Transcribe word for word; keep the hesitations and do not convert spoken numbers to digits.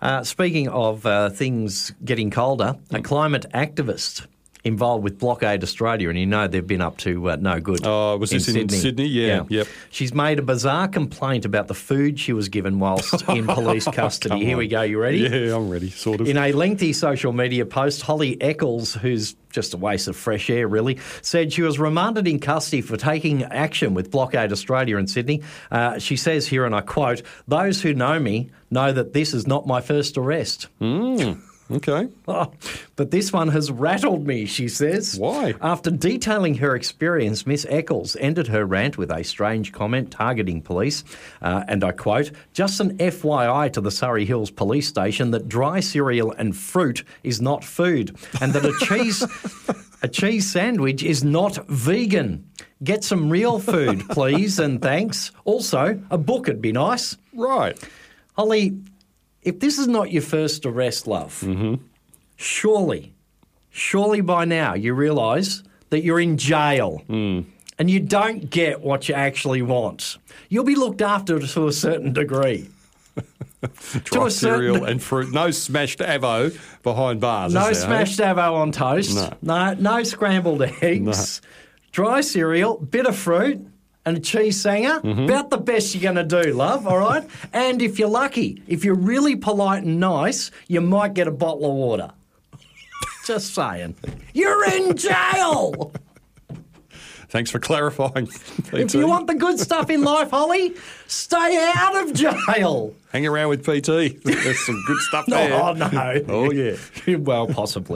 Uh, speaking of uh, things getting colder, a climate activist involved with Blockade Australia, and you know they've been up to uh, no good. Oh, was in this in Sydney? Sydney? Yeah, yeah. yep. She's made a bizarre complaint about the food she was given whilst in police custody. Come Here on. we go. You ready? Yeah, I'm ready, sort of. In a lengthy social media post, Holly Eccles, who's just a waste of fresh air, really, said she was remanded in custody for taking action with Blockade Australia in Sydney. Uh, she says here, and I quote, "Those who know me know that this is not my first arrest." Mm, okay. Oh, but this one has rattled me, she says. Why? After detailing her experience, Miss Eccles ended her rant with a strange comment targeting police. Uh, and I quote, "Just an F Y I to the Surrey Hills police station that dry cereal and fruit is not food, and that a cheese a cheese sandwich is not vegan. Get some real food, please, and thanks. Also, a book would be nice." Right. Holly, if this is not your first arrest, love, Mm-hmm. surely, surely by now you realise that you're in jail Mm. and you don't get what you actually want. You'll be looked after to a certain degree. Dry a certain- cereal and fruit. No smashed avo behind bars. No is there, smashed avo on toast. No. No, no scrambled eggs. Dry cereal, bit of fruit, and a cheese sanger. Mm-hmm. About the best you're going to do, love, all right? And if you're lucky, if you're really polite and nice, you might get a bottle of water. Just saying. You're in jail! Thanks for clarifying. If you want the good stuff in life, Holly, stay out of jail. Hang around with P T. There's some good stuff there. Oh, no. Oh, yeah. Well, possibly.